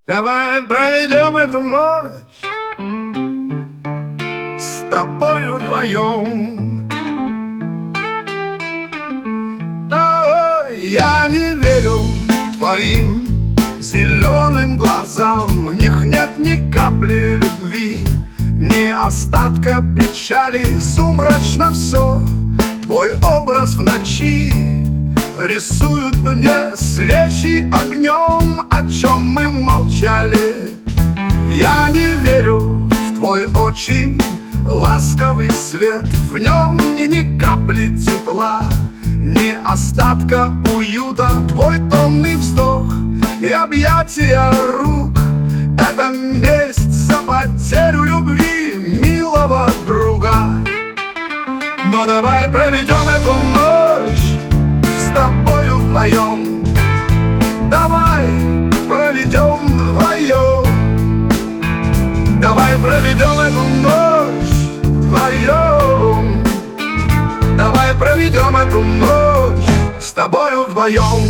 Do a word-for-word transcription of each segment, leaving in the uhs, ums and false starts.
Давай пройдем эту ночь с тобою вдвоем. Ой, я не верю твоим зеленым глазам. В них нет ни капли любви, ни остатка печали. Сумрачно все, твой образ в ночи рисуют мне свечи огнем, о чем мы молчали. Я не верю в твой очень ласковый свет. В нем и ни капли тепла, ни остатка уюта. Твой томный вздох и объятия рук — это месть за потерю любви милого друга. Но давай проведем эту ночь с тобою вдвоем. Давай проведем вдвоем. Давай проведем эту ночь вдвоем. Давай проведем эту ночь с тобою вдвоем.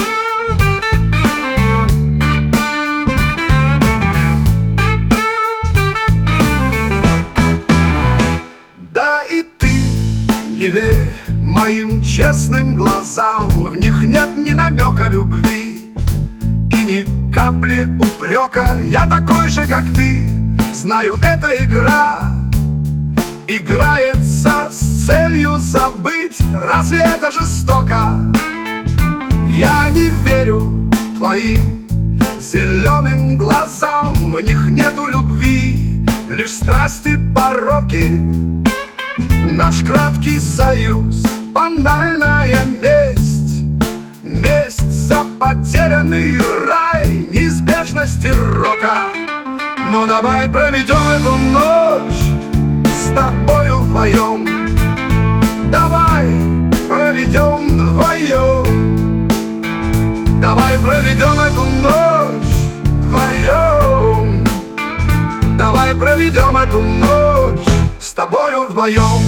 Да и ты не верь моим честным глазам. В них нет ни намека любви и ни капли упрека. Я такой же, как ты, знаю, эта игра играется с целью забыть. Разве это жестоко? Я не верю твоим зеленым глазам. В них нету любви, лишь страсти, пороки. Наш краткий союз — банальная месть. Месть за потерянный рай, неизбежности рока. Но давай проведем эту ночь с тобою вдвоем. Давай проведем вдвоем. Давай проведем эту ночь вдвоем. Давай проведем эту ночь с тобою вдвоем.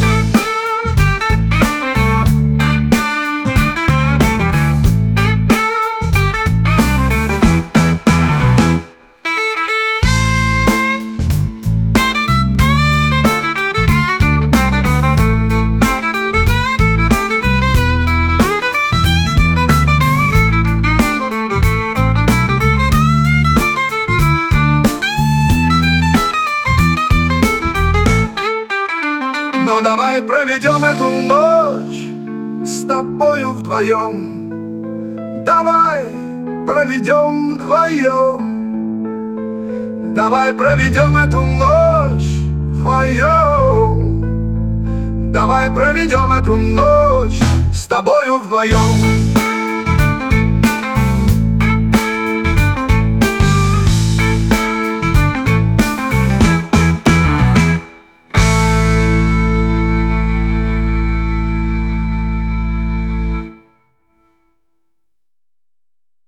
Но давай проведем эту ночь с тобою вдвоем. Давай проведем вдвоем. Давай проведем эту ночь вдвоем. Давай проведем эту ночь с тобою вдвоем.